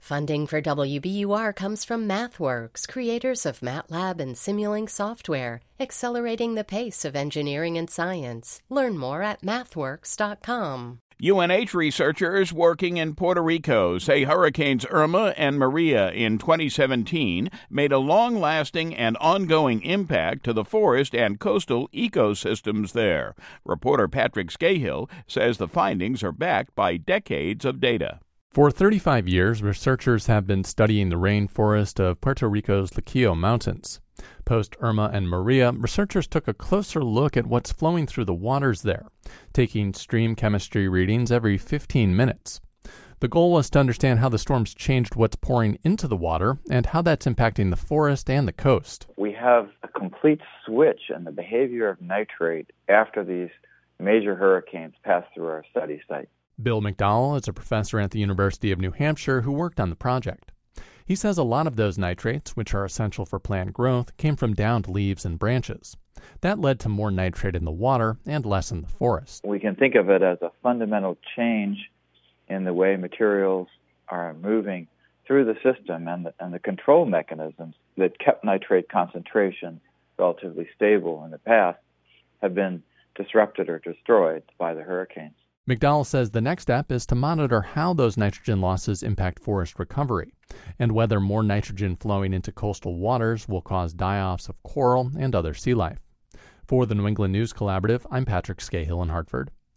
Funding for WBUR comes from MathWorks, creators of MATLAB and Simulink software, accelerating the pace of engineering and science. Learn more at mathworks.com. UNH researchers working in Puerto Rico say Hurricanes Irma and Maria in 2017 made a long-lasting and ongoing impact to the forest and coastal ecosystems there. Reporter Patrick Scahill says the findings are backed by decades of data. For 35 years, researchers have been studying the rainforest of Puerto Rico's Luquillo Mountains. Post-Irma and Maria, researchers took a closer look at what's flowing through the waters there, taking stream chemistry readings every 15 minutes. The goal was to understand how the storms changed what's pouring into the water and how that's impacting the forest and the coast. We have a complete switch in the behavior of nitrate after these major hurricanes pass through our study site. Bill McDowell is a professor at the University of New Hampshire who worked on the project. He says a lot of those nitrates, which are essential for plant growth, came from downed leaves and branches. That led to more nitrate in the water and less in the forest. We can think of it as a fundamental change in the way materials are moving through the system, and the control mechanisms that kept nitrate concentration relatively stable in the past have been disrupted or destroyed by the hurricanes. McDowell says the next step is to monitor how those nitrogen losses impact forest recovery and whether more nitrogen flowing into coastal waters will cause die-offs of coral and other sea life. For the New England News Collaborative, I'm Patrick Scahill in Hartford.